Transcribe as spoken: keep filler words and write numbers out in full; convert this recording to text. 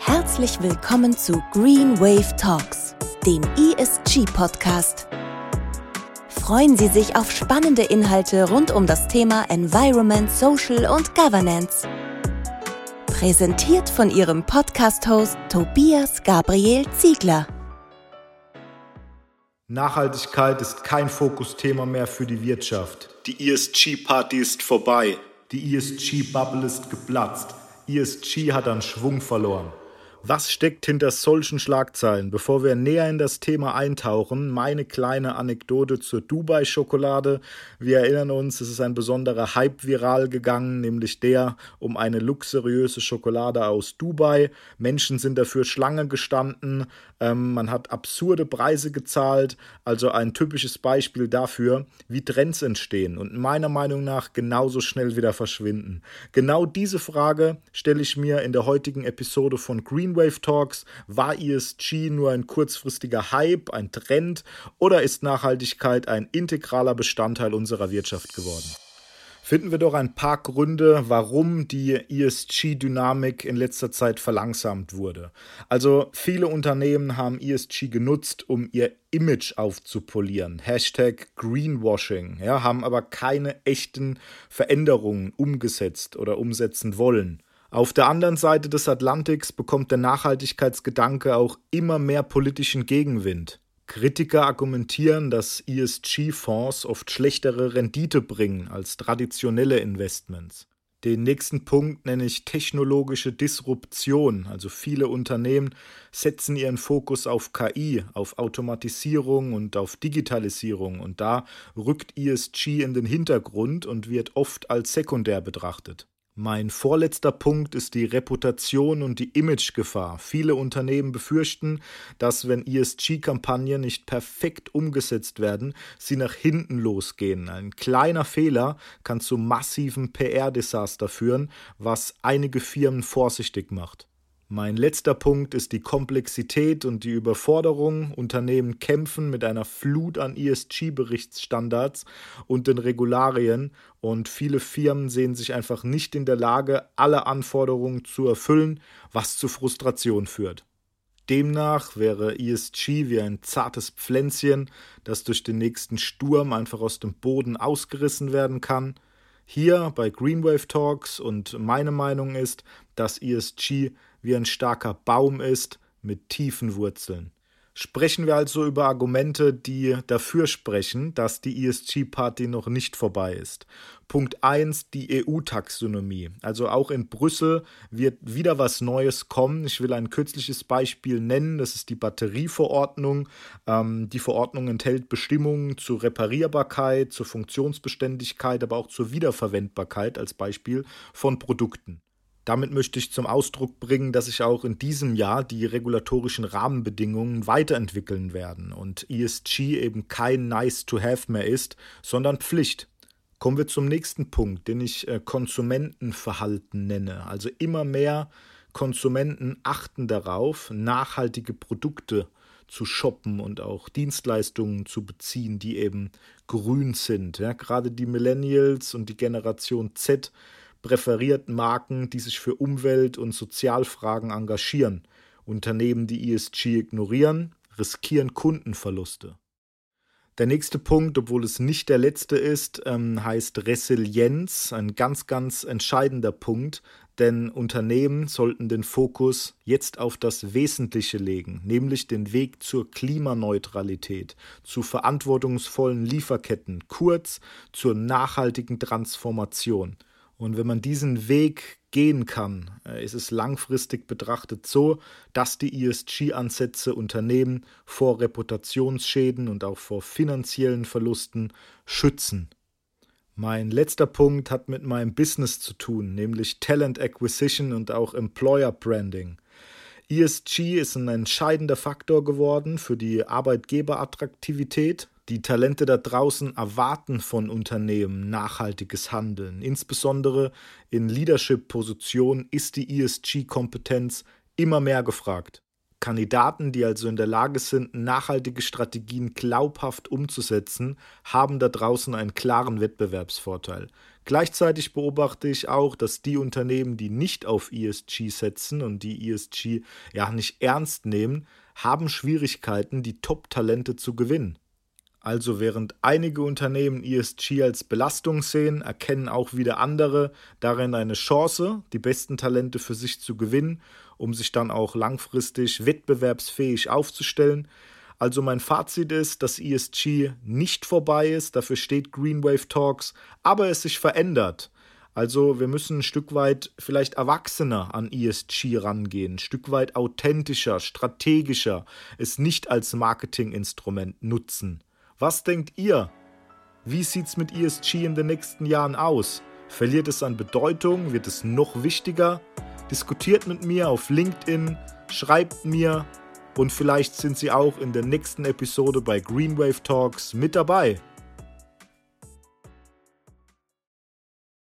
Herzlich willkommen zu Green Wave Talks, dem E S G-Podcast. Freuen Sie sich auf spannende Inhalte rund um das Thema Environment, Social und Governance. Präsentiert von Ihrem Podcast-Host Tobias Gabriel Ziegler. Nachhaltigkeit ist kein Fokusthema mehr für die Wirtschaft. Die E S G-Party ist vorbei. Die E S G-Bubble ist geplatzt. E S G hat an Schwung verloren. Was steckt hinter solchen Schlagzeilen? Bevor wir näher in das Thema eintauchen, meine kleine Anekdote zur Dubai-Schokolade. Wir erinnern uns, es ist ein besonderer Hype viral gegangen, nämlich der um eine luxuriöse Schokolade aus Dubai. Menschen sind dafür Schlange gestanden, ähm, man hat absurde Preise gezahlt, also ein typisches Beispiel dafür, wie Trends entstehen und meiner Meinung nach genauso schnell wieder verschwinden. Genau diese Frage stelle ich mir in der heutigen Episode von Green Wave Talks. War E S G nur ein kurzfristiger Hype, ein Trend oder ist Nachhaltigkeit ein integraler Bestandteil unserer Wirtschaft geworden? Finden wir doch ein paar Gründe, warum die E S G-Dynamik in letzter Zeit verlangsamt wurde. Also viele Unternehmen haben E S G genutzt, um ihr Image aufzupolieren. Hashtag Greenwashing, ja, haben aber keine echten Veränderungen umgesetzt oder umsetzen wollen. Auf der anderen Seite des Atlantiks bekommt der Nachhaltigkeitsgedanke auch immer mehr politischen Gegenwind. Kritiker argumentieren, dass E S G-Fonds oft schlechtere Rendite bringen als traditionelle Investments. Den nächsten Punkt nenne ich technologische Disruption. Also viele Unternehmen setzen ihren Fokus auf K I, auf Automatisierung und auf Digitalisierung. Und da rückt E S G in den Hintergrund und wird oft als sekundär betrachtet. Mein vorletzter Punkt ist die Reputation und die Imagegefahr. Viele Unternehmen befürchten, dass wenn E S G-Kampagnen nicht perfekt umgesetzt werden, sie nach hinten losgehen. Ein kleiner Fehler kann zu massivem P R-Desaster führen, was einige Firmen vorsichtig macht. Mein letzter Punkt ist die Komplexität und die Überforderung. Unternehmen kämpfen mit einer Flut an E S G-Berichtsstandards und den Regularien und viele Firmen sehen sich einfach nicht in der Lage, alle Anforderungen zu erfüllen, was zu Frustration führt. Demnach wäre E S G wie ein zartes Pflänzchen, das durch den nächsten Sturm einfach aus dem Boden ausgerissen werden kann. Hier bei Green Wave Talks und meine Meinung ist, dass E S G wie ein starker Baum ist mit tiefen Wurzeln. Sprechen wir also über Argumente, die dafür sprechen, dass die E S G-Party noch nicht vorbei ist. Punkt eins, die E U-Taxonomie. Also auch in Brüssel wird wieder was Neues kommen. Ich will ein kürzliches Beispiel nennen, das ist die Batterieverordnung. Ähm, die Verordnung enthält Bestimmungen zur Reparierbarkeit, zur Funktionsbeständigkeit, aber auch zur Wiederverwendbarkeit als Beispiel von Produkten. Damit möchte ich zum Ausdruck bringen, dass sich auch in diesem Jahr die regulatorischen Rahmenbedingungen weiterentwickeln werden und E S G eben kein Nice-to-have mehr ist, sondern Pflicht. Kommen wir zum nächsten Punkt, den ich äh, Konsumentenverhalten nenne. Also immer mehr Konsumenten achten darauf, nachhaltige Produkte zu shoppen und auch Dienstleistungen zu beziehen, die eben grün sind. Ja, gerade die Millennials und die Generation Z präferiert Marken, die sich für Umwelt- und Sozialfragen engagieren. Unternehmen, die E S G ignorieren, riskieren Kundenverluste. Der nächste Punkt, obwohl es nicht der letzte ist, ähm, heißt Resilienz, ein ganz, ganz entscheidender Punkt, denn Unternehmen sollten den Fokus jetzt auf das Wesentliche legen, nämlich den Weg zur Klimaneutralität, zu verantwortungsvollen Lieferketten, kurz zur nachhaltigen Transformation. Und wenn man diesen Weg gehen kann, ist es langfristig betrachtet so, dass die E S G-Ansätze Unternehmen vor Reputationsschäden und auch vor finanziellen Verlusten schützen. Mein letzter Punkt hat mit meinem Business zu tun, nämlich Talent Acquisition und auch Employer Branding. E S G ist ein entscheidender Faktor geworden für die Arbeitgeberattraktivität. Die Talente da draußen erwarten von Unternehmen nachhaltiges Handeln. Insbesondere in Leadership-Positionen ist die E S G-Kompetenz immer mehr gefragt. Kandidaten, die also in der Lage sind, nachhaltige Strategien glaubhaft umzusetzen, haben da draußen einen klaren Wettbewerbsvorteil. Gleichzeitig beobachte ich auch, dass die Unternehmen, die nicht auf E S G setzen und die E S G ja nicht ernst nehmen, haben Schwierigkeiten, die Top-Talente zu gewinnen. Also während einige Unternehmen E S G als Belastung sehen, erkennen auch wieder andere darin eine Chance, die besten Talente für sich zu gewinnen, um sich dann auch langfristig wettbewerbsfähig aufzustellen. Also mein Fazit ist, dass E S G nicht vorbei ist, dafür steht Green Wave Talks, aber es sich verändert. Also wir müssen ein Stück weit vielleicht erwachsener an E S G rangehen, ein Stück weit authentischer, strategischer, es nicht als Marketinginstrument nutzen. Was denkt ihr? Wie sieht es mit E S G in den nächsten Jahren aus? Verliert es an Bedeutung? Wird es noch wichtiger? Diskutiert mit mir auf LinkedIn, schreibt mir und vielleicht sind Sie auch in der nächsten Episode bei Green Wave Talks mit dabei.